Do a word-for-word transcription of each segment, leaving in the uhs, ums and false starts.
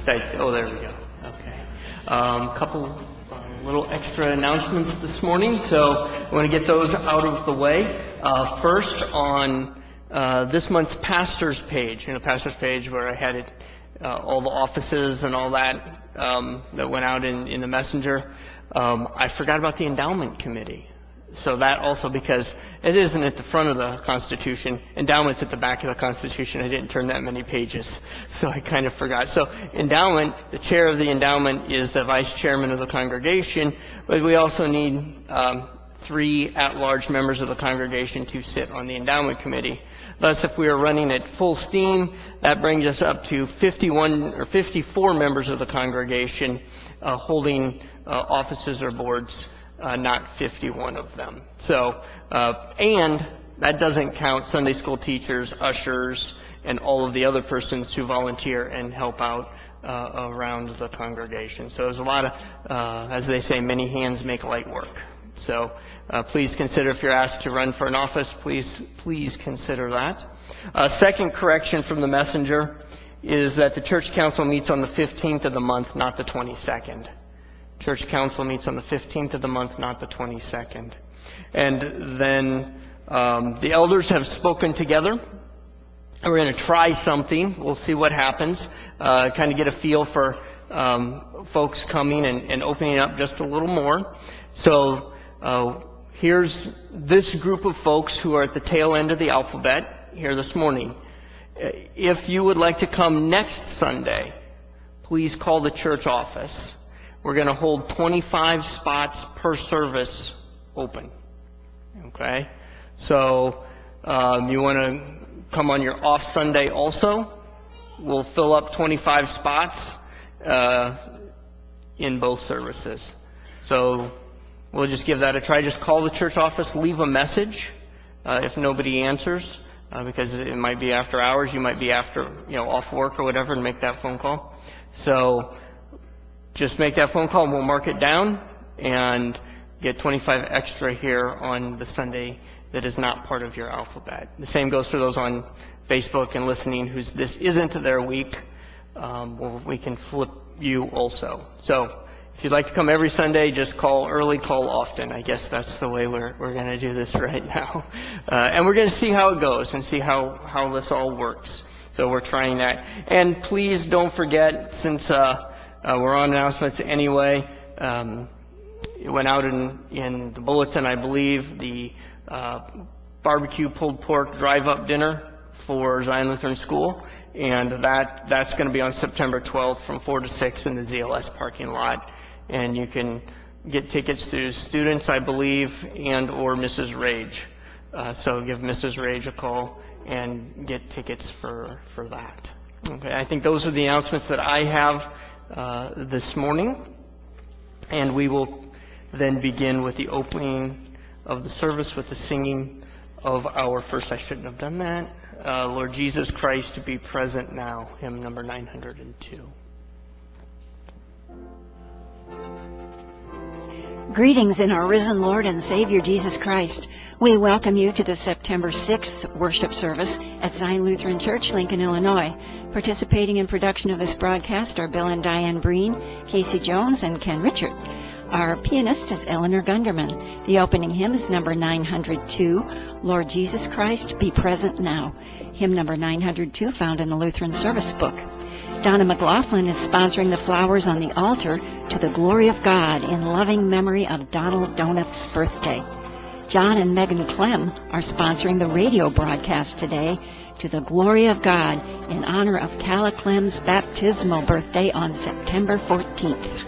Stay, oh, there we go. Okay. A um, couple, uh, little extra announcements this morning, so I want to get those out of the way. Uh, first, on uh, this month's pastor's page, you know, pastor's page where I had it, uh, all the offices and all that um, that went out in, in the messenger. Um, I forgot about the endowment committee. So that also, because it isn't at the front of the Constitution, endowment's at the back of the Constitution. I didn't turn that many pages, so I kind of forgot. So endowment, the chair of the endowment is the vice chairman of the congregation, but we also need um, three at-large members of the congregation to sit on the endowment committee. Thus, if we are running at full steam, that brings us up to fifty-one or fifty-four members of the congregation uh, holding uh, offices or boards. Uh, not fifty-one of them. So, uh, and that doesn't count Sunday school teachers, ushers, and all of the other persons who volunteer and help out uh, around the congregation. So there's a lot of, uh, as they say, many hands make light work. So uh, please consider, if you're asked to run for an office, please, please consider that. Uh, second correction from the messenger is that the church council meets on the fifteenth of the month, not the twenty-second. Church council meets on the fifteenth of the month, not the twenty-second. And then um, the elders have spoken together. We're going to try something. We'll see what happens. Uh, kind of get a feel for um, folks coming and, and opening up just a little more. So uh, here's this group of folks who are at the tail end of the alphabet here this morning. If you would like to come next Sunday, please call the church office. We're going to hold twenty-five spots per service open. Okay? So, um, you want to come on your off Sunday also? We'll fill up twenty-five spots, uh, in both services. So, we'll just give that a try. Just call the church office, leave a message, uh, if nobody answers, uh, because it might be after hours, you might be after, you know, off work or whatever, and make that phone call. So, just make that phone call and we'll mark it down and get twenty-five extra here on the Sunday that is not part of your alphabet. The same goes for those on Facebook and listening whose this isn't their week. Um, well, we can flip you also. So if you'd like to come every Sunday, just call early, call often. I guess that's the way we're we're going to do this right now. Uh, and we're going to see how it goes and see how, how this all works. So we're trying that. And please don't forget, since uh, Uh, we're on announcements anyway. Um, it went out in, in the bulletin, I believe, the uh, barbecue pulled pork drive-up dinner for Zion Lutheran School, and that that's going to be on September twelfth from four to six in the Z L S parking lot. And you can get tickets through students, I believe, and or Missus Rage. Uh, so give Missus Rage a call and get tickets for for that. Okay, I think those are the announcements that I have Uh, this morning, and we will then begin with the opening of the service with the singing of our first, I shouldn't have done that, uh, Lord Jesus Christ, be present now, hymn number nine hundred two. Greetings in our risen Lord and Savior Jesus Christ. We welcome you to the September sixth worship service at Zion Lutheran Church, Lincoln, Illinois. Participating in production of this broadcast are Bill and Diane Breen, Casey Jones, and Ken Richard. Our pianist is Eleanor Gunderman. The opening hymn is number nine hundred two, Lord Jesus Christ, be present now. Hymn number nine hundred two, found in the Lutheran Service Book. Donna McLaughlin is sponsoring the flowers on the altar to the glory of God in loving memory of Donald Donath's birthday. John and Megan Clem are sponsoring the radio broadcast today to the glory of God in honor of Calla Clem's baptismal birthday on September fourteenth.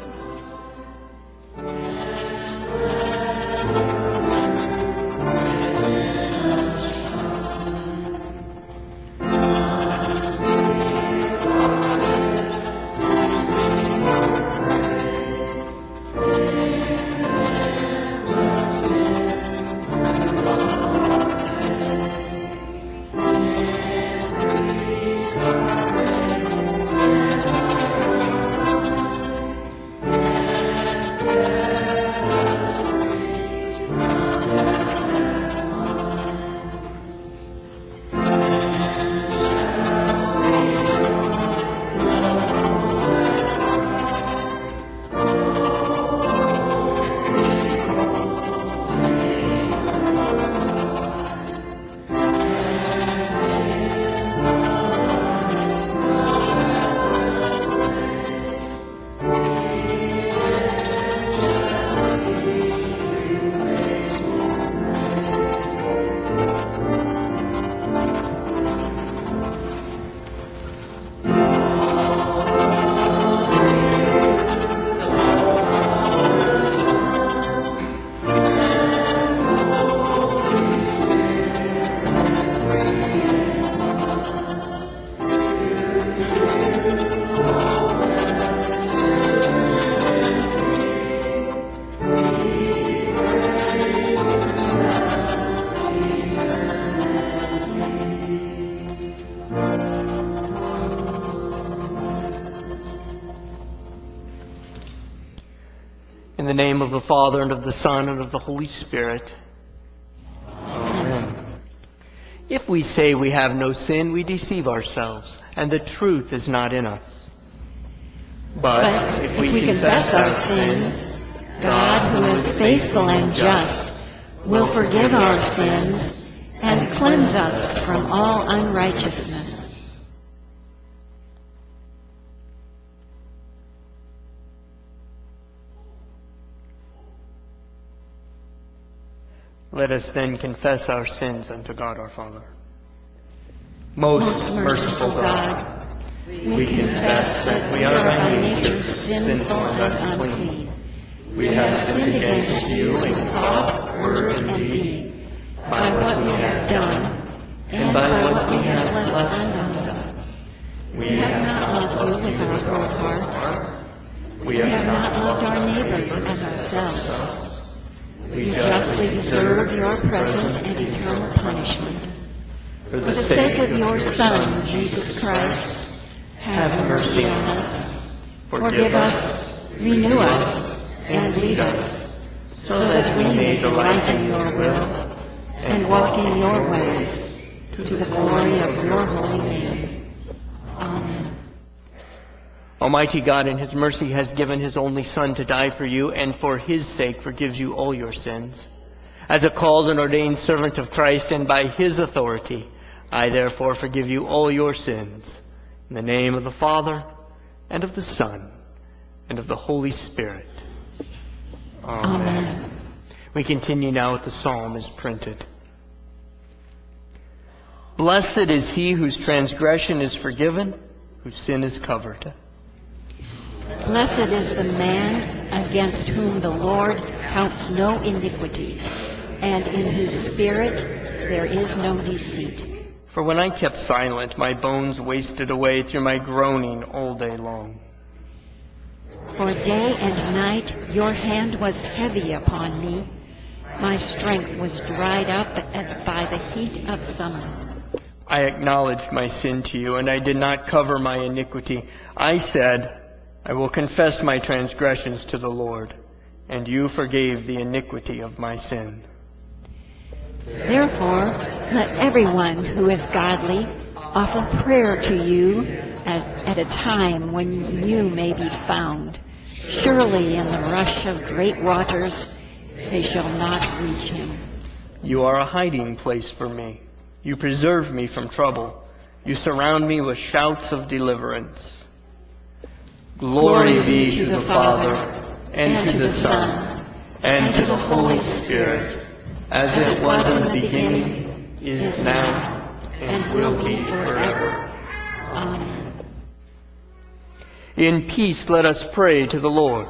the name of the Father, and of the Son, and of the Holy Spirit. Amen. If we say we have no sin, we deceive ourselves, and the truth is not in us. But, but if, if we, we confess our sins, God, who is faithful and just, will forgive our sins and cleanse us from all unrighteousness. Let us then confess our sins unto God our Father. Most, Most merciful God, we confess that we are by nature sinful and unclean. We have sinned against you in thought, word, and deed, by what we have done, and by what we have left undone. We have not loved you with our whole heart. We have not loved our neighbors as ourselves. We justly deserve your present and eternal punishment. For the sake of your Son, Jesus Christ, have mercy on us. Forgive us, renew us, and lead us, so that we may delight in your will and walk in your ways, to the glory of your holy name. Amen. Almighty God in his mercy has given his only Son to die for you, and for his sake forgives you all your sins. As a called and ordained servant of Christ, and by his authority, I therefore forgive you all your sins. In the name of the Father, and of the Son, and of the Holy Spirit. Amen. Amen. We continue now with the psalm as printed. Blessed is he whose transgression is forgiven, whose sin is covered. Blessed is the man against whom the Lord counts no iniquity, and in whose spirit there is no deceit. For when I kept silent, my bones wasted away through my groaning all day long. For day and night your hand was heavy upon me. My strength was dried up as by the heat of summer. I acknowledged my sin to you, and I did not cover my iniquity. I said, I will confess my transgressions to the Lord, and you forgave the iniquity of my sin. Therefore, let everyone who is godly offer prayer to you at, at a time when you may be found. Surely in the rush of great waters they shall not reach him. You are a hiding place for me. You preserve me from trouble. You surround me with shouts of deliverance. Glory, Glory be to the Father, and, and to the Son, and, and to the Holy Spirit, as, as it was in the beginning, is now, and will be forever. Amen. In peace let us pray to the Lord.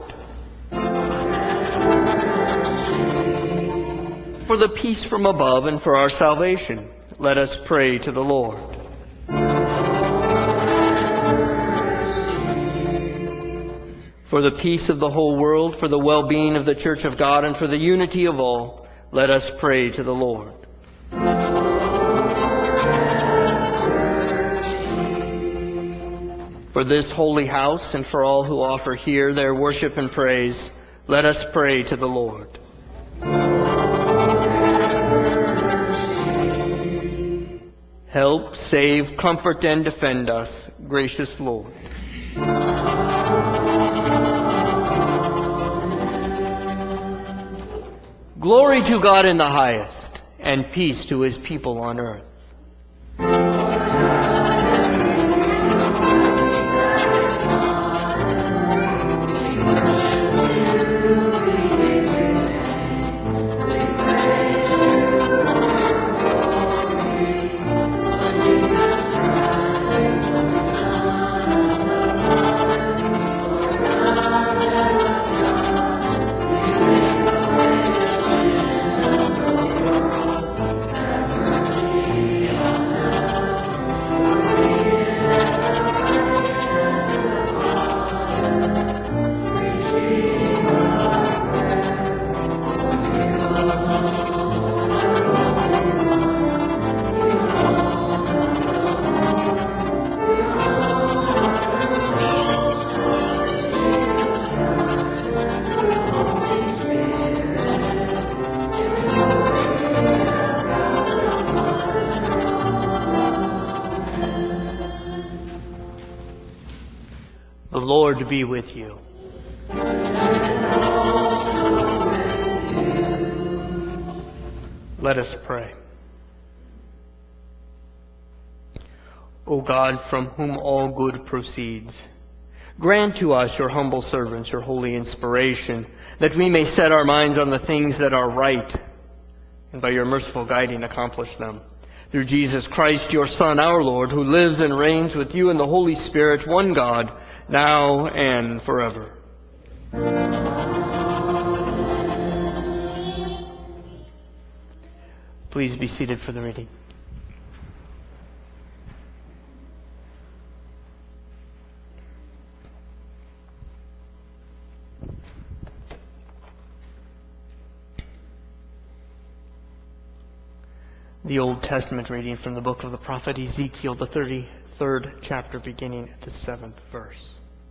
For the peace from above and for our salvation, let us pray to the Lord. For the peace of the whole world, for the well-being of the Church of God, and for the unity of all, let us pray to the Lord. For this holy house and for all who offer here their worship and praise, let us pray to the Lord. Help, save, comfort, and defend us, gracious Lord. Glory to God in the highest, and peace to his people on earth. Lord be with you. Let us pray. O God, from whom all good proceeds, grant to us, your humble servants, your holy inspiration, that we may set our minds on the things that are right, and by your merciful guiding accomplish them. Through Jesus Christ, your Son, our Lord, who lives and reigns with you in the Holy Spirit, one God, now and forever. Please be seated for the reading. The Old Testament reading from the book of the prophet Ezekiel, the thirty-third chapter, beginning at the seventh verse.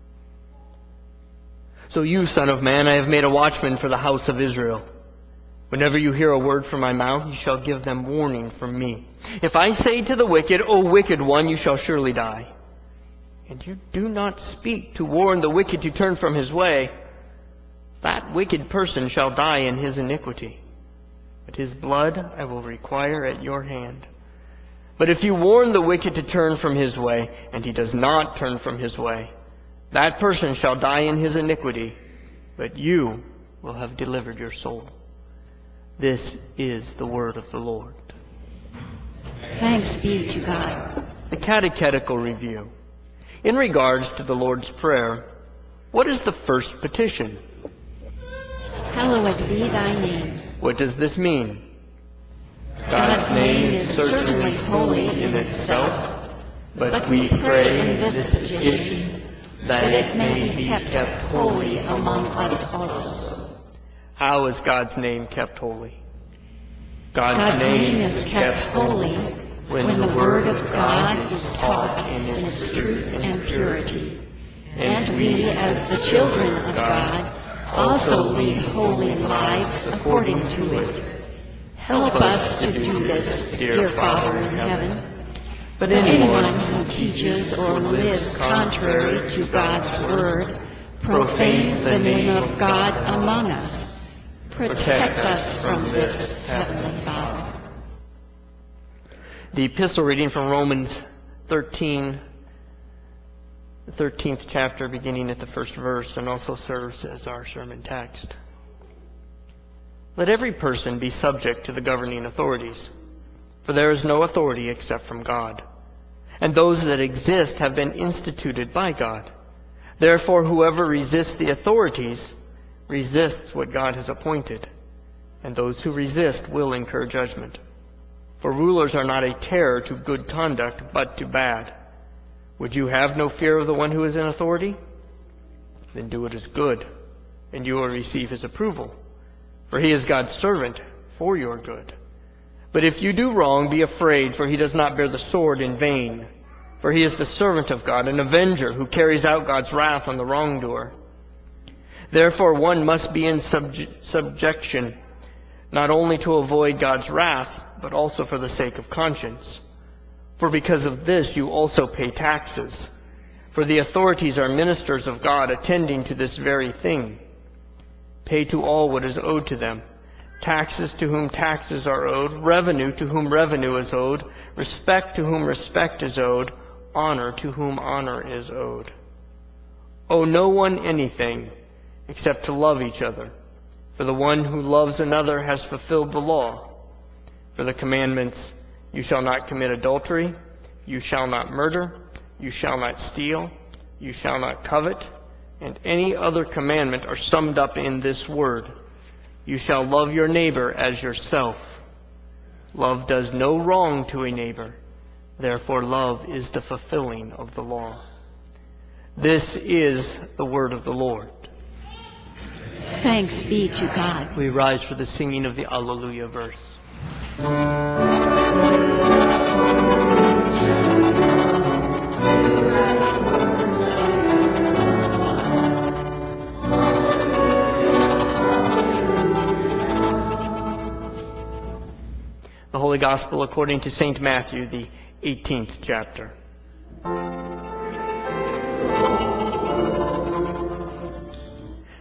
So you, son of man, I have made a watchman for the house of Israel. Whenever you hear a word from my mouth, you shall give them warning from me. If I say to the wicked, O wicked one, you shall surely die, and you do not speak to warn the wicked to turn from his way, that wicked person shall die in his iniquity. But his blood I will require at your hand. But if you warn the wicked to turn from his way, and he does not turn from his way, that person shall die in his iniquity, but you will have delivered your soul. This is the word of the Lord. Thanks be to God. The Catechetical Review. In regards to the Lord's Prayer, what is the first petition? Hallowed be thy name. What does this mean? God's name is certainly holy in itself, but we pray in this petition that it may be kept holy among us also. How is God's name kept holy? God's, God's name is kept holy when, when the Word of God is taught in its truth and purity, and we, as the children of God, also lead holy lives according to it. Help us to do this, dear Father in heaven. But anyone who teaches or lives contrary to God's word profanes the name of God among us. Protect us from this, Heavenly Father. The epistle reading from Romans thirteen, the thirteenth chapter, beginning at the first verse, and also serves as our sermon text. Let every person be subject to the governing authorities, for there is no authority except from God, and those that exist have been instituted by God. Therefore, whoever resists the authorities resists what God has appointed, and those who resist will incur judgment. For rulers are not a terror to good conduct, but to bad. Would you have no fear of the one who is in authority? Then do what is good, and you will receive his approval. For he is God's servant for your good. But if you do wrong, be afraid, for he does not bear the sword in vain. For he is the servant of God, an avenger who carries out God's wrath on the wrongdoer. Therefore one must be in subje- subjection, not only to avoid God's wrath, but also for the sake of conscience. For because of this you also pay taxes. For the authorities are ministers of God, attending to this very thing. Pay to all what is owed to them. Taxes to whom taxes are owed, revenue to whom revenue is owed, respect to whom respect is owed, honor to whom honor is owed. Owe no one anything except to love each other. For the one who loves another has fulfilled the law. For the commandments, you shall not commit adultery, you shall not murder, you shall not steal, you shall not covet, and any other commandment are summed up in this word: you shall love your neighbor as yourself. Love does no wrong to a neighbor. Therefore love is the fulfilling of the law. This is the word of the Lord. Thanks be to God. We rise for the singing of the Alleluia verse. The Holy Gospel according to Saint Matthew, the eighteenth chapter.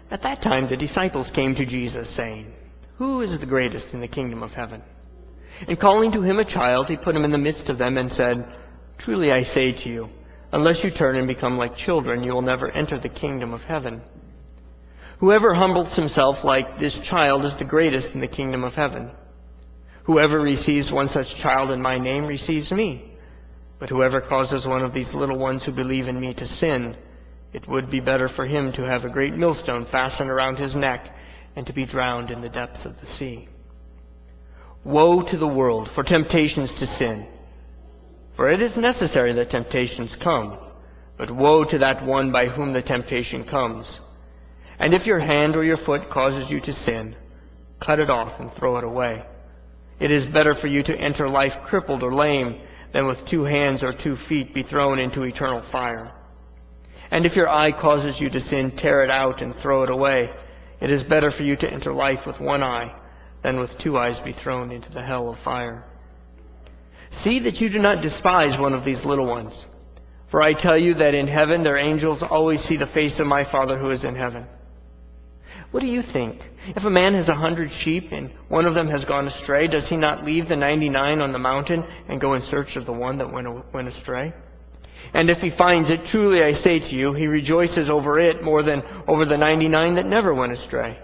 At that time the disciples came to Jesus, saying, "Who is the greatest in the kingdom of heaven?" And calling to him a child, he put him in the midst of them and said, "Truly I say to you, unless you turn and become like children, you will never enter the kingdom of heaven. Whoever humbles himself like this child is the greatest in the kingdom of heaven. Whoever receives one such child in my name receives me. But whoever causes one of these little ones who believe in me to sin, it would be better for him to have a great millstone fastened around his neck and to be drowned in the depths of the sea. Woe to the world for temptations to sin! For it is necessary that temptations come, but woe to that one by whom the temptation comes. And if your hand or your foot causes you to sin, cut it off and throw it away. It is better for you to enter life crippled or lame than with two hands or two feet be thrown into eternal fire. And if your eye causes you to sin, tear it out and throw it away. It is better for you to enter life with one eye than with two eyes be thrown into the hell of fire. See that you do not despise one of these little ones. For I tell you that in heaven their angels always see the face of my Father who is in heaven. What do you think? If a man has a hundred sheep and one of them has gone astray, does he not leave the ninety-nine on the mountain and go in search of the one that went, went astray? And if he finds it, truly I say to you, he rejoices over it more than over the ninety-nine that never went astray.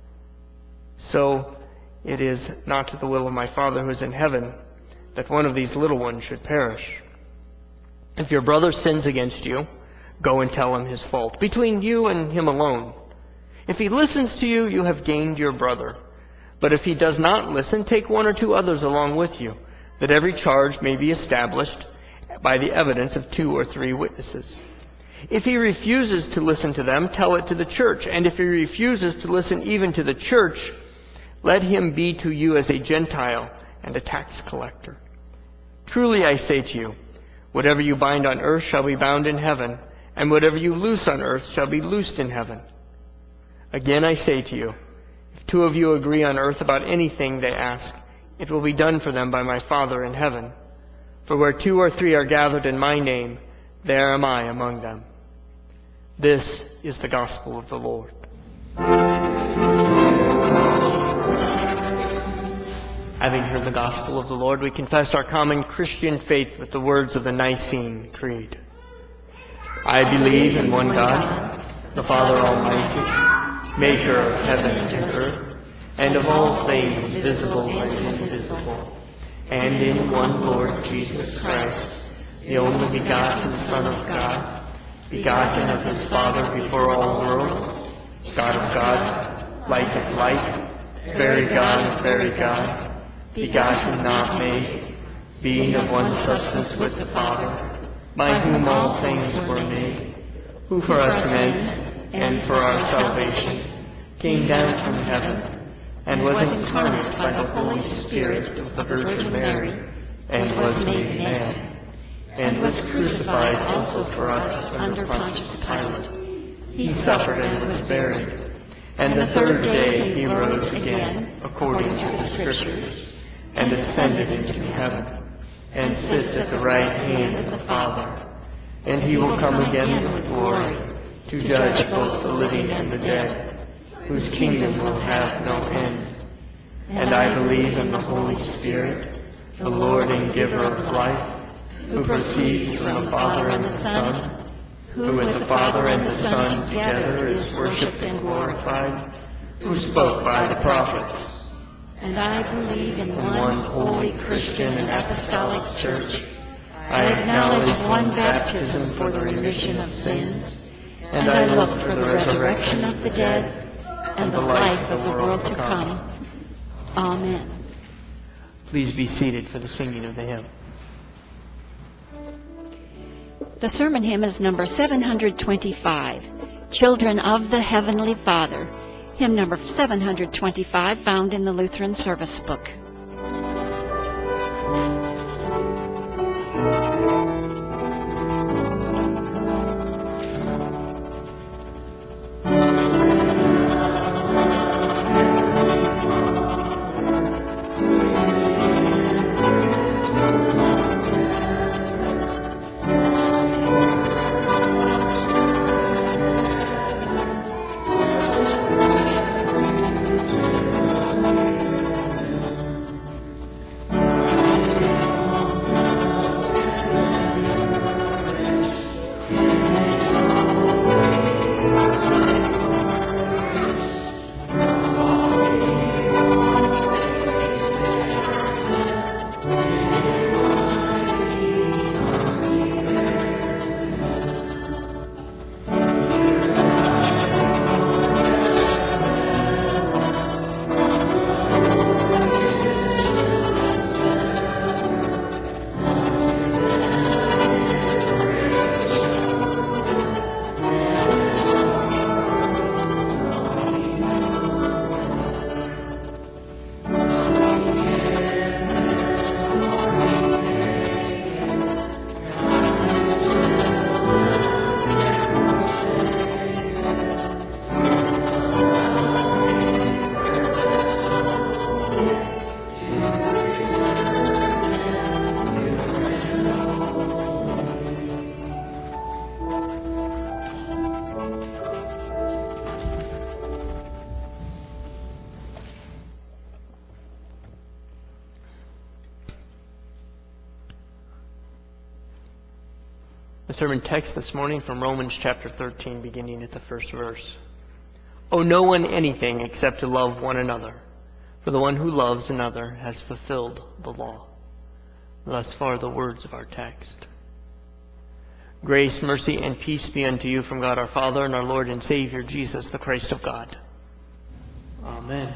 So it is not the will of my Father who is in heaven that one of these little ones should perish. If your brother sins against you, go and tell him his fault, between you and him alone. If he listens to you, you have gained your brother. But if he does not listen, take one or two others along with you, that every charge may be established by the evidence of two or three witnesses. If he refuses to listen to them, tell it to the church. And if he refuses to listen even to the church, let him be to you as a Gentile and a tax collector. Truly I say to you, whatever you bind on earth shall be bound in heaven, and whatever you loose on earth shall be loosed in heaven. Again I say to you, if two of you agree on earth about anything they ask, it will be done for them by my Father in heaven. For where two or three are gathered in my name, there am I among them. This is the gospel of the Lord. Having heard the gospel of the Lord, we confess our common Christian faith with the words of the Nicene Creed. I believe in one God, the Father Almighty, maker of heaven and earth, and of all things visible and invisible, and in one Lord Jesus Christ, the only begotten Son of God, begotten of his Father before all worlds, God of God, light of light, very God of very God, begotten, not made, being of one substance with the Father, by whom all things were made, who for us men, and for our salvation, came down from heaven, and was incarnate by the Holy Spirit of the Virgin Mary, and was made man, and was crucified also for us under Pontius Pilate. He suffered and was buried, and the third day he rose again, according to the Scriptures, and ascended into heaven, and sits at the right hand of the Father. And he will come again with glory, to judge both the living and the dead, whose kingdom will have no end. And I believe in the Holy Spirit, the Lord and giver of life, who proceeds from the Father and the Son, who with the Father and the Son together is worshipped and glorified, who spoke by the prophets. And I believe in one holy Christian and apostolic church. I acknowledge one baptism for the remission of sins, and I look for the resurrection of the dead and the life of the world to come. Amen. Please be seated for the singing of the hymn. The sermon hymn is number seven hundred twenty-five, Children of the Heavenly Father. Hymn number seven hundred twenty-five, found in the Lutheran Service Book. Thank you. The sermon text this morning from Romans chapter thirteen, beginning at the first verse. Owe no one anything except to love one another, for the one who loves another has fulfilled the law. Thus far the words of our text. Grace, mercy, and peace be unto you from God our Father and our Lord and Savior, Jesus, the Christ of God. Amen.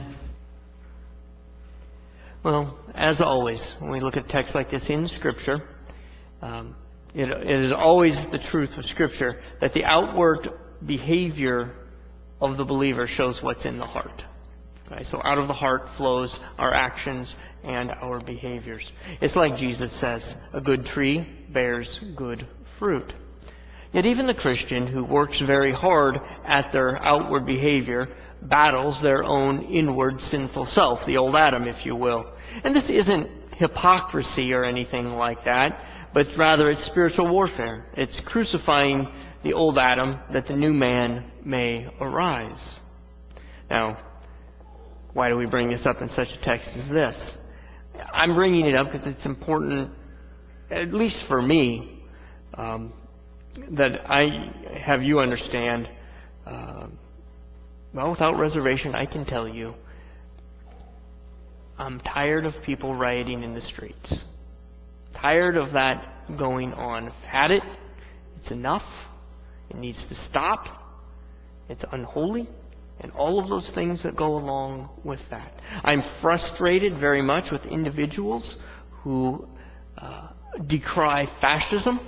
Well, as always, when we look at texts like this in Scripture, um, it, it is always the truth of Scripture that the outward behavior of the believer shows what's in the heart. Okay, so out of the heart flows our actions and our behaviors. It's like Jesus says, a good tree bears good fruit. Yet even the Christian who works very hard at their outward behavior battles their own inward sinful self, the old Adam, if you will. And this isn't hypocrisy or anything like that, but rather it's spiritual warfare. It's crucifying the old Adam that the new man may arise. Now, why do we bring this up in such a text as this? I'm bringing it up because it's important, at least for me, um, that I have you understand, uh, well, without reservation, I can tell you, I'm tired of people rioting in the streets. Tired of that going on. I've had it. It's enough. It needs to stop. It's unholy. And all of those things that go along with that. I'm frustrated very much with individuals who uh, decry fascism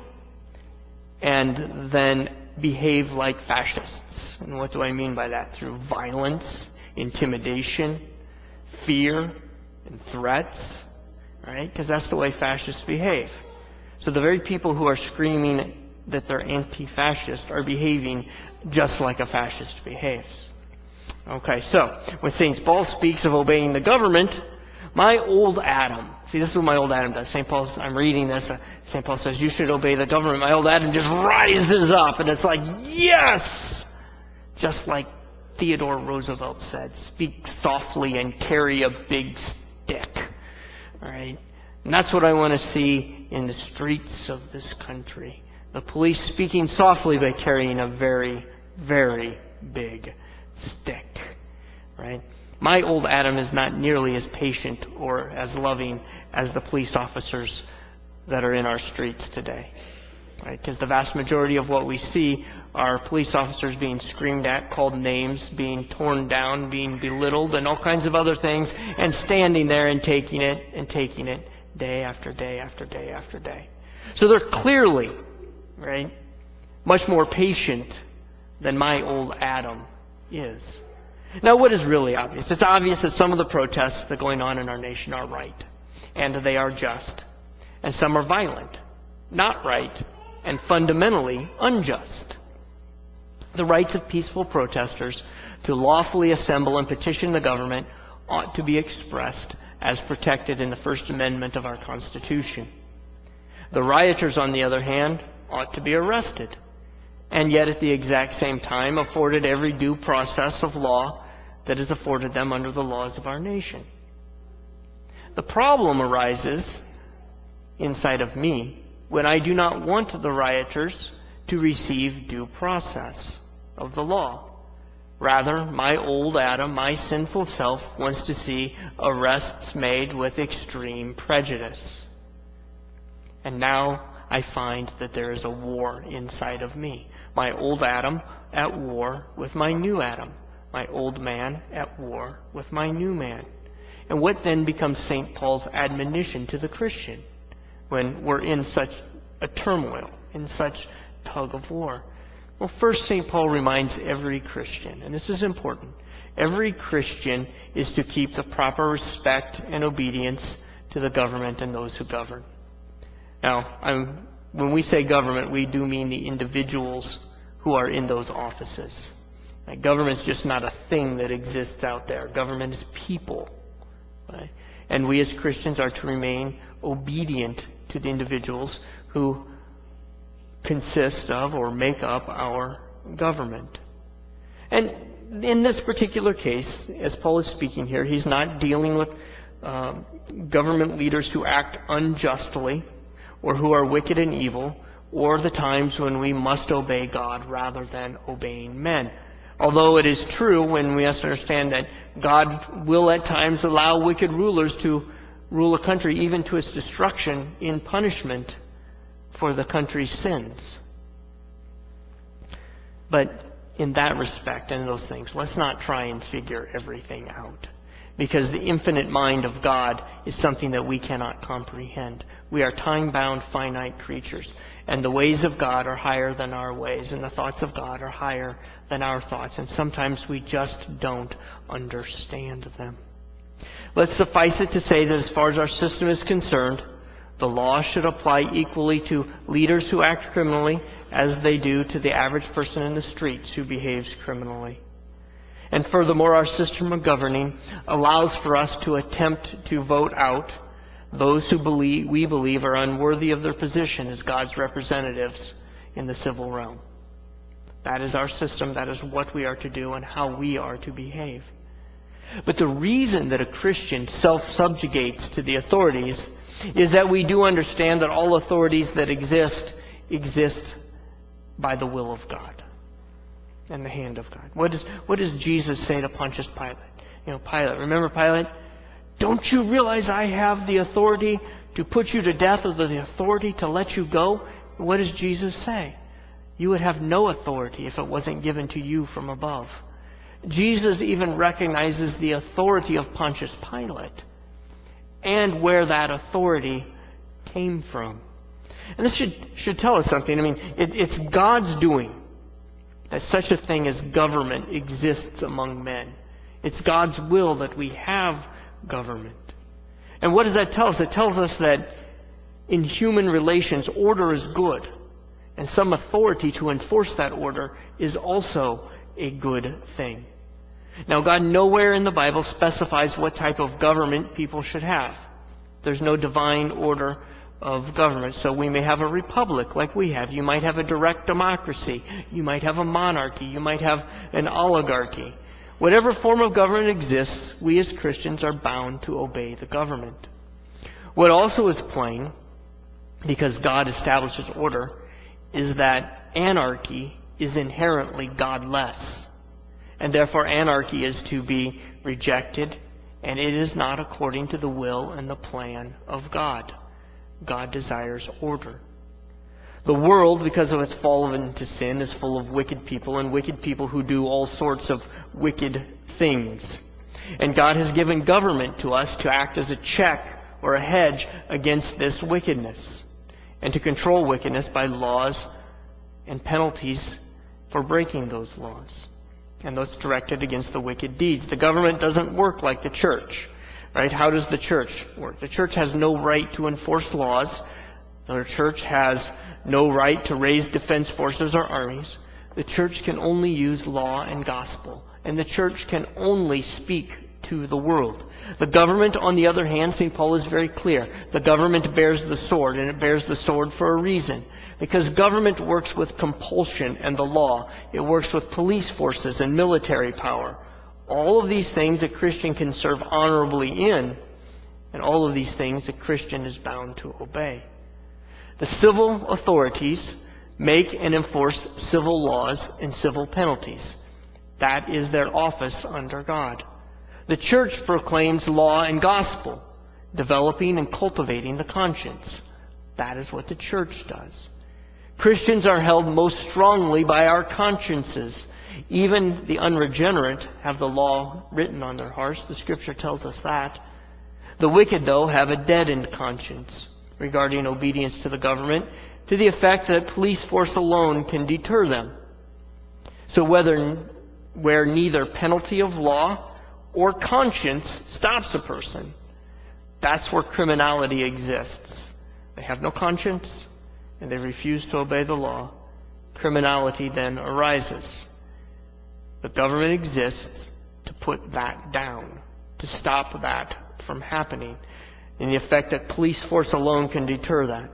and then behave like fascists. And what do I mean by that? Through violence, intimidation, fear, and threats. Right? Because that's the way fascists behave. So the very people who are screaming that they're anti-fascist are behaving just like a fascist behaves. Okay, so when Saint Paul speaks of obeying the government, my old Adam, see, this is what my old Adam does. Saint Paul, I'm reading this. Uh, Saint Paul says, you should obey the government. My old Adam just rises up, and it's like, yes! Just like Theodore Roosevelt said, speak softly and carry a big stick. All right? And that's what I want to see in the streets of this country. The police speaking softly but carrying a very, very big stick. Right? My old Adam is not nearly as patient or as loving as the police officers that are in our streets today. Right? Because the vast majority of what we see are police officers being screamed at, called names, being torn down, being belittled, and all kinds of other things, and standing there and taking it and taking it day after day after day after day. So they're clearly, right, much more patient than my old Adam is. Now, what is really obvious? It's obvious that some of the protests that are going on in our nation are right, and they are just. And some are violent, not right, and fundamentally unjust. The rights of peaceful protesters to lawfully assemble and petition the government ought to be expressed as protected in the First Amendment of our Constitution. The rioters, on the other hand, ought to be arrested, and yet at the exact same time afforded every due process of law that is afforded them under the laws of our nation. The problem arises inside of me when I do not want the rioters to receive due process of the law. Rather, my old Adam, my sinful self, wants to see arrests made with extreme prejudice. And now I find that there is a war inside of me. My old Adam at war with my new Adam. My old man at war with my new man. And what then becomes Saint Paul's admonition to the Christian when we're in such a turmoil, in such tug of war? Well, first, Saint Paul reminds every Christian, and this is important, every Christian is to keep the proper respect and obedience to the government and those who govern. Now, I'm, when we say government, we do mean the individuals who are in those offices. Like, government's just not a thing that exists out there. Government is people. Right? And we as Christians are to remain obedient to the individuals who consist of or make up our government. And in this particular case, as Paul is speaking here, he's not dealing with um, government leaders who act unjustly or who are wicked and evil or the times when we must obey God rather than obeying men. Although it is true when we must understand that God will at times allow wicked rulers to rule a country even to its destruction in punishment for the country's sins. But in that respect and those things, let's not try and figure everything out. Because the infinite mind of God is something that we cannot comprehend. We are time-bound, finite creatures. And the ways of God are higher than our ways. And the thoughts of God are higher than our thoughts. And sometimes we just don't understand them. Let's suffice it to say that as far as our system is concerned, the law should apply equally to leaders who act criminally as they do to the average person in the streets who behaves criminally. And furthermore, our system of governing allows for us to attempt to vote out those who believe, we believe are unworthy of their position as God's representatives in the civil realm. That is our system. That is what we are to do and how we are to behave. But the reason that a Christian self-subjugates to the authorities is that we do understand that all authorities that exist, exist by the will of God and the hand of God. What does, what does Jesus say to Pontius Pilate? You know, Pilate, remember Pilate? Don't you realize I have the authority to put you to death or the authority to let you go? What does Jesus say? You would have no authority if it wasn't given to you from above. Jesus even recognizes the authority of Pontius Pilate and where that authority came from. And this should, should tell us something. I mean, it, it's God's doing that such a thing as government exists among men. It's God's will that we have government. And what does that tell us? It tells us that in human relations, order is good. And some authority to enforce that order is also a good thing. Now, God nowhere in the Bible specifies what type of government people should have. There's no divine order of government. So we may have a republic like we have. You might have a direct democracy. You might have a monarchy. You might have an oligarchy. Whatever form of government exists, we as Christians are bound to obey the government. What also is plain, because God establishes order, is that anarchy is inherently godless. And therefore anarchy is to be rejected, and it is not according to the will and the plan of God. God desires order. The world, because of its fall into sin, is full of wicked people and wicked people who do all sorts of wicked things. And God has given government to us to act as a check or a hedge against this wickedness and to control wickedness by laws and penalties for breaking those laws. And those directed against the wicked deeds. The government doesn't work like the church. Right? How does the church work? The church has no right to enforce laws. The church has no right to raise defense forces or armies. The church can only use law and gospel. And the church can only speak to the world. The government, on the other hand, Saint Paul is very clear. The government bears the sword, and it bears the sword for a reason. Because government works with compulsion and the law. It works with police forces and military power. All of these things a Christian can serve honorably in, and all of these things a Christian is bound to obey. The civil authorities make and enforce civil laws and civil penalties. That is their office under God. The church proclaims law and gospel, developing and cultivating the conscience. That is what the church does. Christians are held most strongly by our consciences. Even the unregenerate have the law written on their hearts. The Scripture tells us that. The wicked, though, have a deadened conscience regarding obedience to the government, to the effect that police force alone can deter them. So whether where neither penalty of law or conscience stops a person, that's where criminality exists. They have no conscience, and they refuse to obey the law. Criminality then arises. The government exists to put that down, to stop that from happening, in the effect that police force alone can deter that.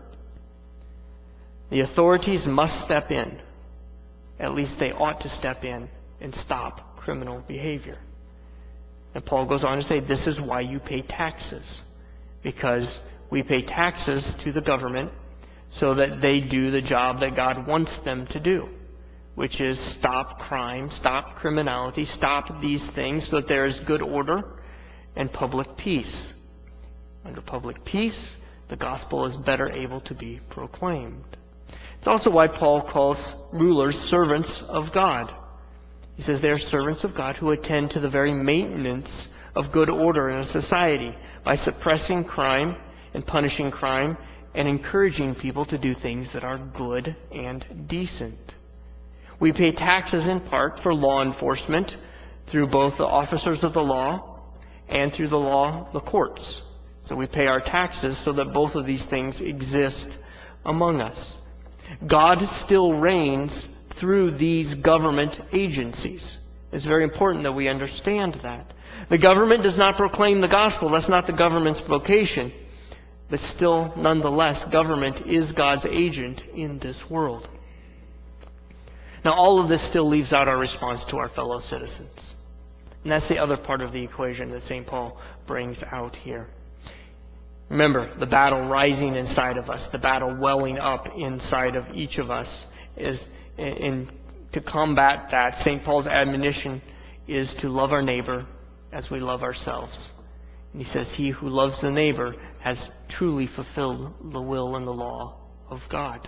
The authorities must step in. At least they ought to step in and stop criminal behavior. And Paul goes on to say, this is why you pay taxes. Because we pay taxes to the government so that they do the job that God wants them to do, which is stop crime, stop criminality, stop these things so that there is good order and public peace. Under public peace, the gospel is better able to be proclaimed. It's also why Paul calls rulers servants of God. He says they are servants of God who attend to the very maintenance of good order in a society by suppressing crime and punishing crime and encouraging people to do things that are good and decent. We pay taxes in part for law enforcement through both the officers of the law and through the law, the courts. So we pay our taxes so that both of these things exist among us. God still reigns through these government agencies. It's very important that we understand that. The government does not proclaim the gospel. That's not the government's vocation. But still, nonetheless, government is God's agent in this world. Now, all of this still leaves out our response to our fellow citizens. And that's the other part of the equation that Saint Paul brings out here. Remember, the battle rising inside of us, the battle welling up inside of each of us is, in, to combat that, Saint Paul's admonition is to love our neighbor as we love ourselves. And he says, he who loves the neighbor has truly fulfilled the will and the law of God.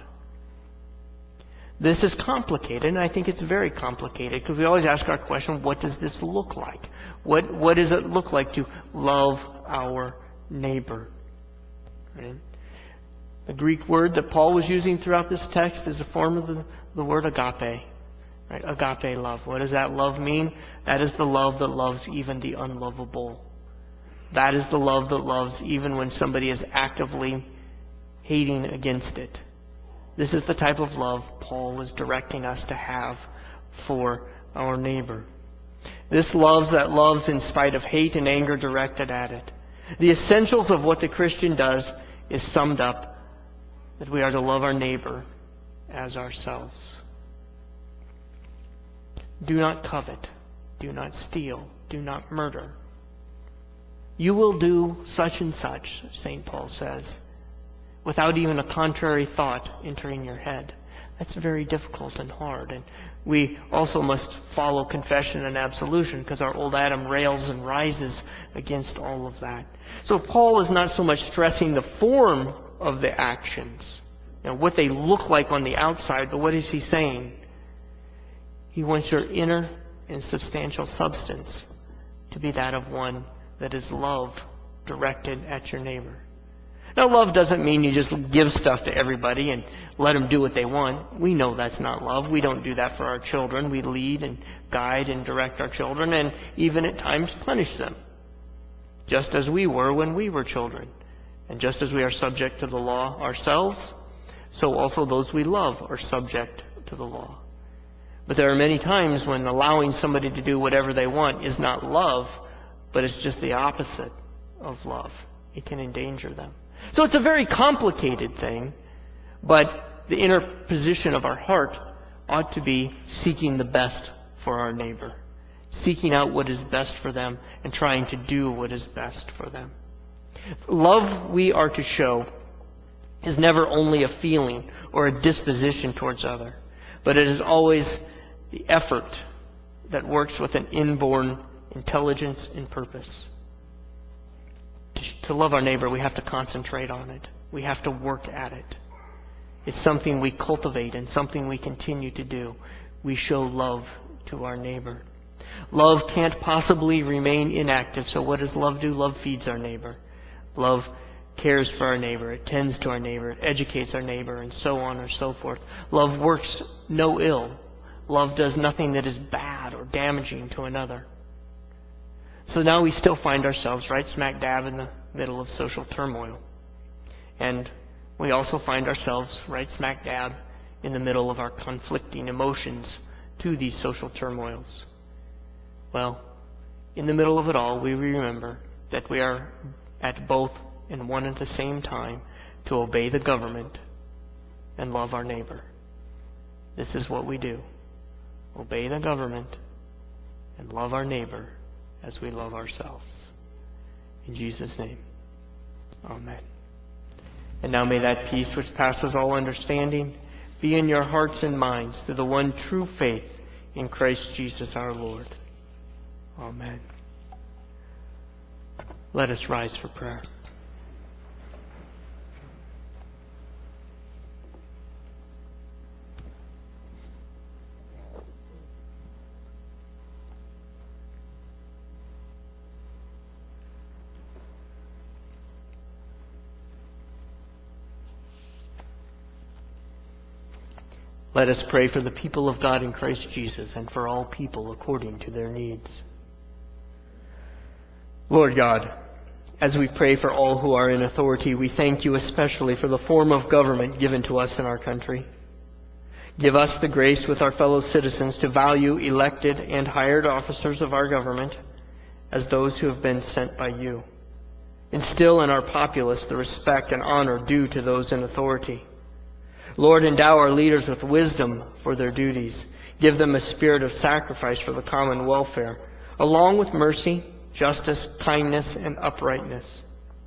This is complicated, and I think it's very complicated, because we always ask our question, what does this look like? What, what does it look like to love our neighbor? Right? The Greek word that Paul was using throughout this text is a form of the, the word agape. Right? Agape love. What does that love mean? That is the love that loves even the unlovable. That is the love that loves even when somebody is actively hating against it. This is the type of love Paul is directing us to have for our neighbor. This love that loves in spite of hate and anger directed at it. The essentials of what the Christian does is summed up that we are to love our neighbor as ourselves. Do not covet. Do not steal. Do not murder. You will do such and such, Saint Paul says, without even a contrary thought entering your head. That's very difficult and hard. And we also must follow confession and absolution because our old Adam rails and rises against all of that. So Paul is not so much stressing the form of the actions, you know, what they look like on the outside, but what is he saying? He wants your inner and substantial substance to be that of one that is love directed at your neighbor. Now, love doesn't mean you just give stuff to everybody and let them do what they want. We know that's not love. We don't do that for our children. We lead and guide and direct our children and even at times punish them, just as we were when we were children. And just as we are subject to the law ourselves, so also those we love are subject to the law. But there are many times when allowing somebody to do whatever they want is not love, but it's just the opposite of love. It can endanger them. So it's a very complicated thing, but the inner position of our heart ought to be seeking the best for our neighbor, seeking out what is best for them and trying to do what is best for them. Love we are to show is never only a feeling or a disposition towards other, but it is always the effort that works with an inborn intelligence and purpose. To love our neighbor, we have to concentrate on it. We have to work at it. It's something we cultivate and something we continue to do. We show love to our neighbor. Love can't possibly remain inactive. So what does love do? Love feeds our neighbor. Love cares for our neighbor. It tends to our neighbor. It educates our neighbor, and so on and so forth. Love works no ill. Love does nothing that is bad or damaging to another. So now we still find ourselves right smack dab in the middle of social turmoil. And we also find ourselves right smack dab in the middle of our conflicting emotions to these social turmoils. Well, in the middle of it all, we remember that we are at both and one at the same time to obey the government and love our neighbor. This is what we do. Obey the government and love our neighbor as we love ourselves. In Jesus' name, amen. And now may that peace which passes all understanding be in your hearts and minds through the one true faith in Christ Jesus our Lord. Amen. Let us rise for prayer. Let us pray for the people of God in Christ Jesus and for all people according to their needs. Lord God, as we pray for all who are in authority, we thank you especially for the form of government given to us in our country. Give us the grace with our fellow citizens to value elected and hired officers of our government as those who have been sent by you. Instill in our populace the respect and honor due to those in authority. Lord, endow our leaders with wisdom for their duties. Give them a spirit of sacrifice for the common welfare, along with mercy, justice, kindness, and uprightness.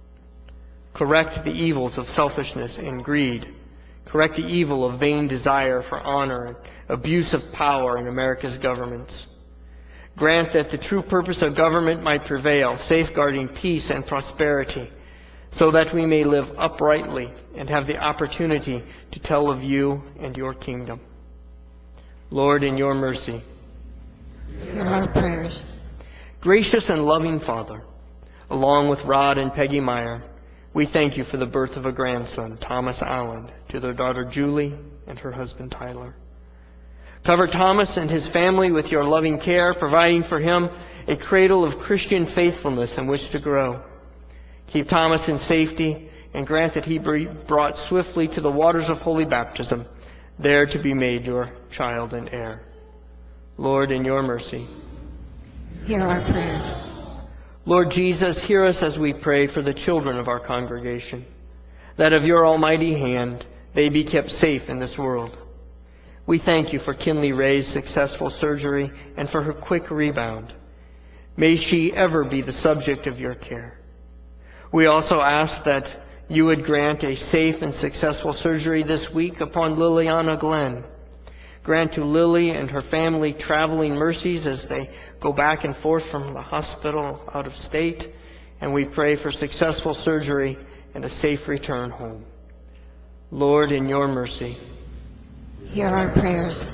Correct the evils of selfishness and greed. Correct the evil of vain desire for honor and abuse of power in America's governments. Grant that the true purpose of government might prevail, safeguarding peace and prosperity, so that we may live uprightly and have the opportunity to tell of you and your kingdom. Lord, in your mercy, hear our prayers. Gracious and loving Father, along with Rod and Peggy Meyer, we thank you for the birth of a grandson, Thomas Allen, to their daughter Julie and her husband Tyler. Cover Thomas and his family with your loving care, providing for him a cradle of Christian faithfulness in which to grow. Keep Thomas in safety and grant that he be brought swiftly to the waters of holy baptism, there to be made your child and heir. Lord, in your mercy, hear our prayers. Lord Jesus, hear us as we pray for the children of our congregation, that of your almighty hand they be kept safe in this world. We thank you for Kinley Ray's successful surgery and for her quick rebound. May she ever be the subject of your care. We also ask that you would grant a safe and successful surgery this week upon Liliana Glenn. Grant to Lily and her family traveling mercies as they go back and forth from the hospital out of state, and we pray for successful surgery and a safe return home. Lord, in your mercy, hear our prayers.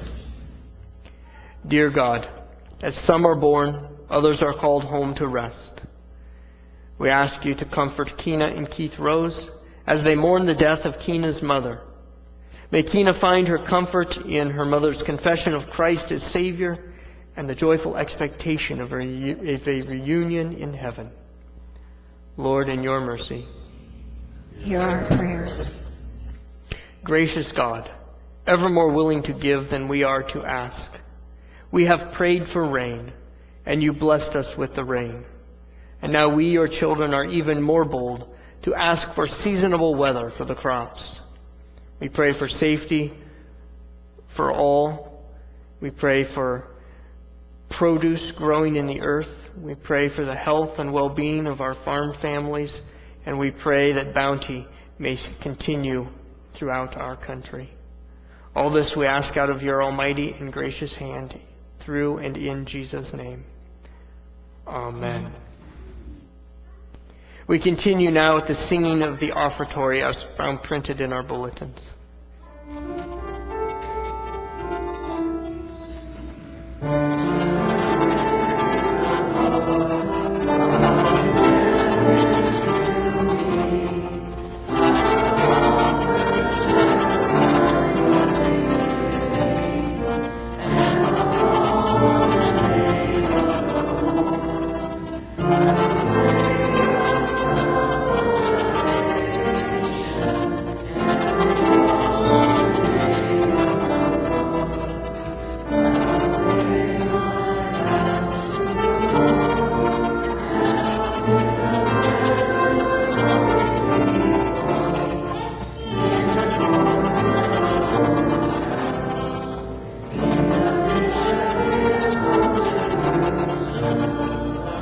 Dear God, as some are born, others are called home to rest. We ask you to comfort Kina and Keith Rose as they mourn the death of Kina's mother. May Kina find her comfort in her mother's confession of Christ as Savior and the joyful expectation of a, of a reunion in heaven. Lord, in your mercy, hear our prayers. Gracious God, ever more willing to give than we are to ask, we have prayed for rain, and you blessed us with the rain. And now we, your children, are even more bold to ask for seasonable weather for the crops. We pray for safety for all. We pray for produce growing in the earth. We pray for the health and well-being of our farm families. And we pray that bounty may continue throughout our country. All this we ask out of your almighty and gracious hand, through and in Jesus' name. Amen. We continue now with the singing of the offertory as found printed in our bulletins.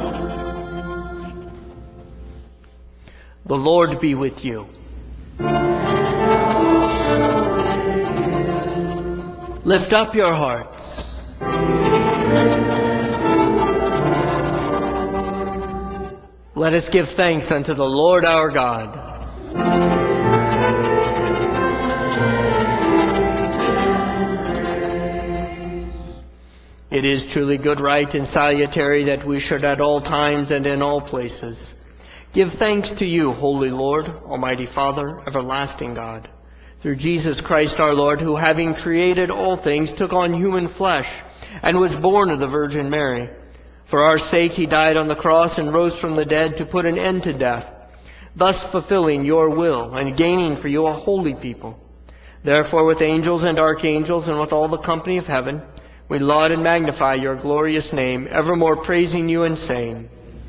The Lord be with you. Lift up your hearts. Let us give thanks unto the Lord our God. It is truly good, right, and salutary that we should at all times and in all places give thanks to you, Holy Lord, Almighty Father, everlasting God, through Jesus Christ our Lord, who having created all things took on human flesh and was born of the Virgin Mary. For our sake he died on the cross and rose from the dead to put an end to death, thus fulfilling your will and gaining for you a holy people. Therefore with angels and archangels and with all the company of heaven, we laud and magnify your glorious name, evermore praising you and saying,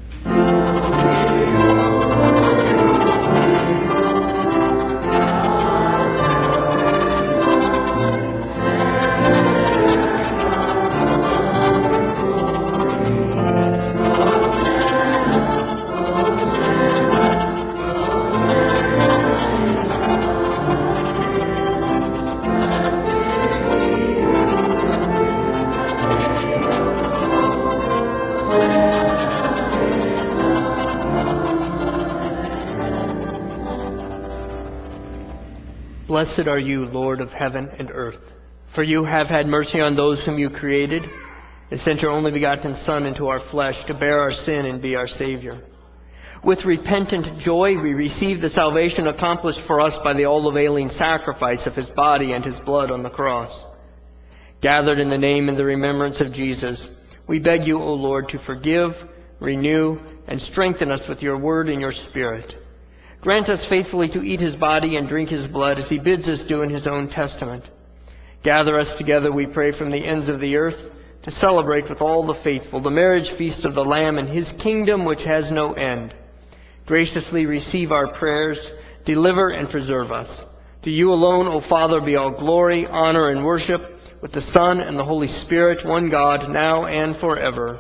Blessed are you, Lord of heaven and earth, for you have had mercy on those whom you created, and sent your only begotten Son into our flesh to bear our sin and be our Savior. With repentant joy we receive the salvation accomplished for us by the all-availing sacrifice of his body and his blood on the cross. Gathered in the name and the remembrance of Jesus, we beg you, O Lord, to forgive, renew, and strengthen us with your word and your Spirit. Grant us faithfully to eat his body and drink his blood as he bids us do in his own testament. Gather us together, we pray, from the ends of the earth to celebrate with all the faithful the marriage feast of the Lamb and his kingdom which has no end. Graciously receive our prayers, deliver and preserve us. To you alone, O Father, be all glory, honor, and worship, with the Son and the Holy Spirit, one God, now and forever.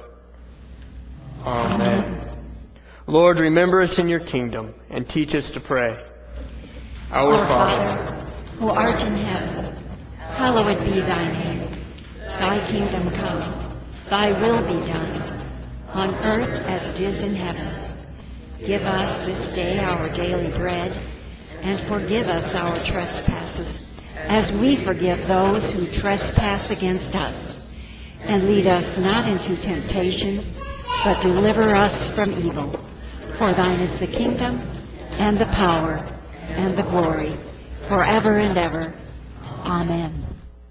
Amen. Lord, remember us in your kingdom and teach us to pray. Our, Our Father, Father, who art in heaven, hallowed be thy name. Thy kingdom come, thy will be done, on earth as it is in heaven. Give us this day our daily bread, and forgive us our trespasses, as we forgive those who trespass against us. And lead us not into temptation, but deliver us from evil. For thine is the kingdom, and the power, and the glory, forever and ever. Amen.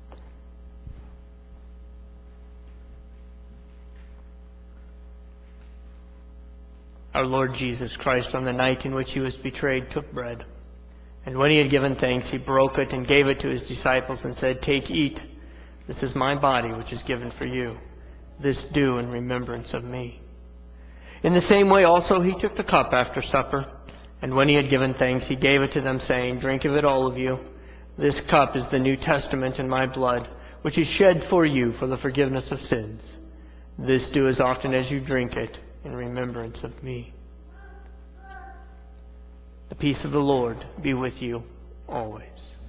Our Lord Jesus Christ, on the night in which he was betrayed, took bread. And when he had given thanks, he broke it and gave it to his disciples and said, "Take, eat. This is my body, which is given for you. This do in remembrance of me." In the same way also he took the cup after supper, and when he had given thanks, he gave it to them, saying, "Drink of it, all of you. This cup is the New Testament in my blood, which is shed for you for the forgiveness of sins. This do as often as you drink it in remembrance of me." The peace of the Lord be with you always.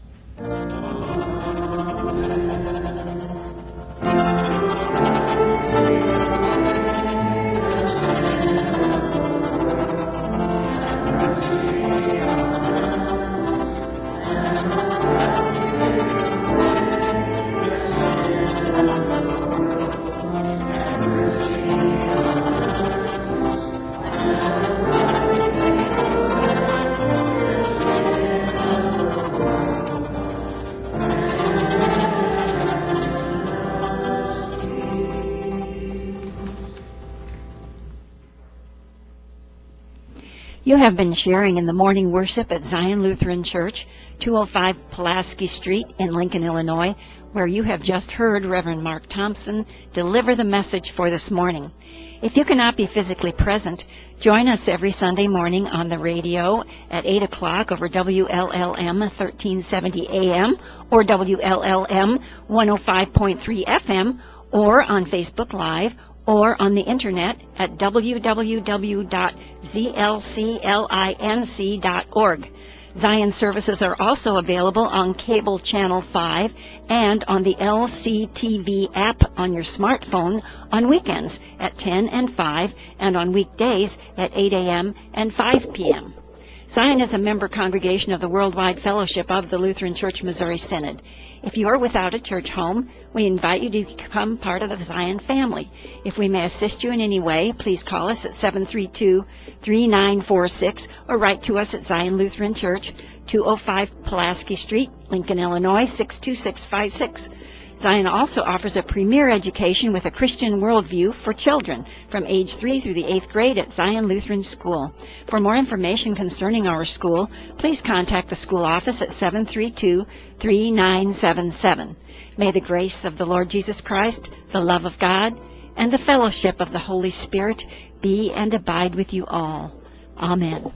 You have been sharing in the morning worship at Zion Lutheran Church, two oh five Pulaski Street in Lincoln, Illinois, where you have just heard Reverend Mark Thompson deliver the message for this morning. If you cannot be physically present, join us every Sunday morning on the radio at eight o'clock over W L L M thirteen seventy A M or W L L M one oh five point three F M, or on Facebook Live, or on the internet at w w w dot z l c linc dot org. Zion services are also available on Cable Channel five and on the L C T V app on your smartphone on weekends at ten and five and on weekdays at eight a.m. and five p.m. Zion is a member congregation of the Worldwide Fellowship of the Lutheran Church Missouri Synod. If you are without a church home, we invite you to become part of the Zion family. If we may assist you in any way, please call us at seven three two, three nine four six or write to us at Zion Lutheran Church, two oh five Pulaski Street, Lincoln, Illinois, six two six five six. Zion also offers a premier education with a Christian worldview for children from age three through the eighth grade at Zion Lutheran School. For more information concerning our school, please contact the school office at seven three two, three nine seven seven. May the grace of the Lord Jesus Christ, the love of God, and the fellowship of the Holy Spirit be and abide with you all. Amen.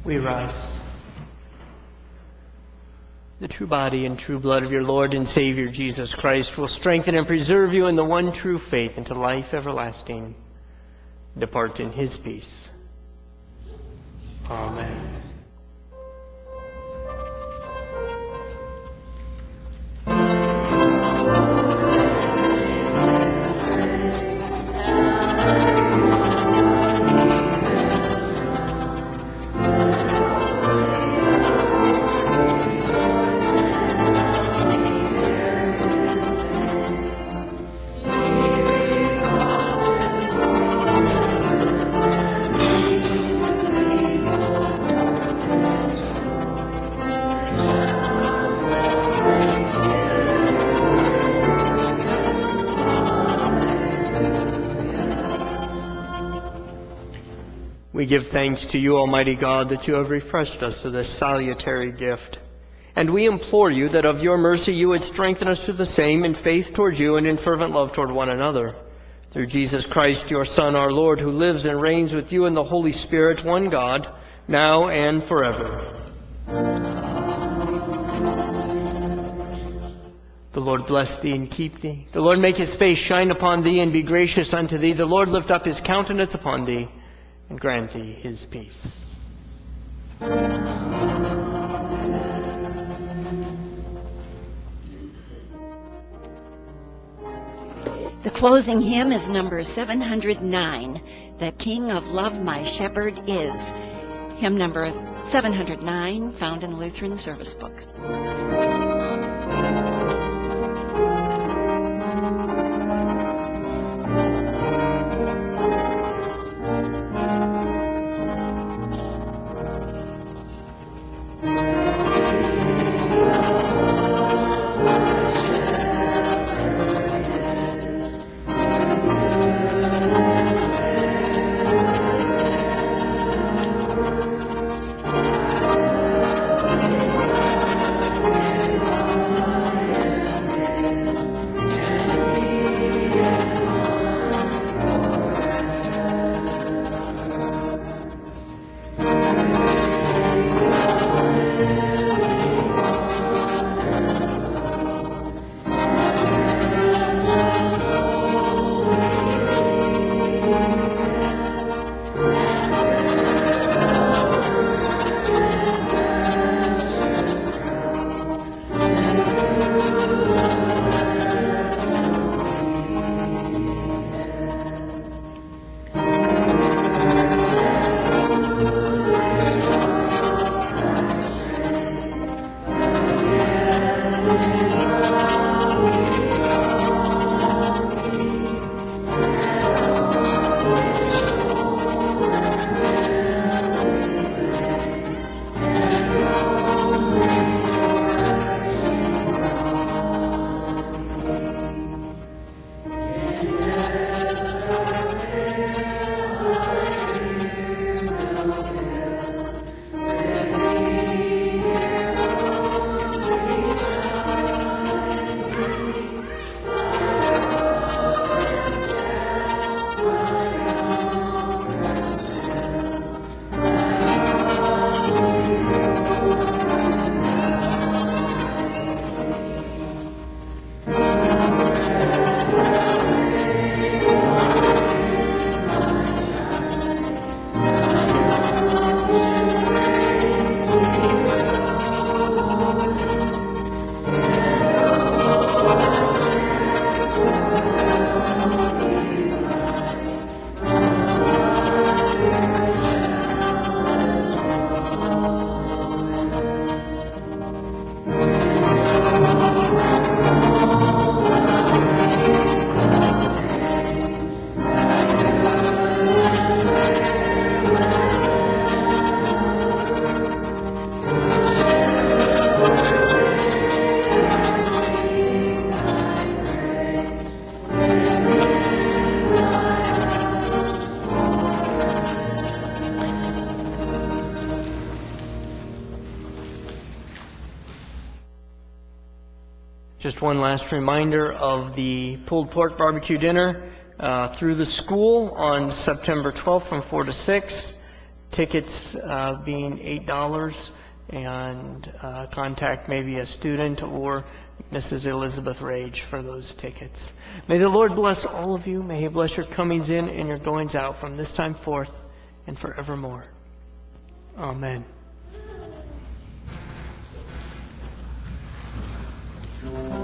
We rise. The true body and true blood of your Lord and Savior Jesus Christ will strengthen and preserve you in the one true faith unto life everlasting. Depart in his peace. Amen. We give thanks to you, Almighty God, that you have refreshed us with this salutary gift. And we implore you that of your mercy you would strengthen us to the same in faith toward you and in fervent love toward one another. Through Jesus Christ, your Son, our Lord, who lives and reigns with you in the Holy Spirit, one God, now and forever. The Lord bless thee and keep thee. The Lord make his face shine upon thee and be gracious unto thee. The Lord lift up his countenance upon thee and grant thee his peace. The closing hymn is number seven hundred nine, The King of Love My Shepherd Is. Hymn number seven hundred nine, found in the Lutheran Service Book. Just one last reminder of the pulled pork barbecue dinner uh, through the school on September twelfth from four to six. tickets uh, being eight dollars, and uh, contact maybe a student or Missus Elizabeth Rage for those tickets. May the Lord bless all of you. May He bless your comings in and your goings out from this time forth and forevermore. Amen. Thank you.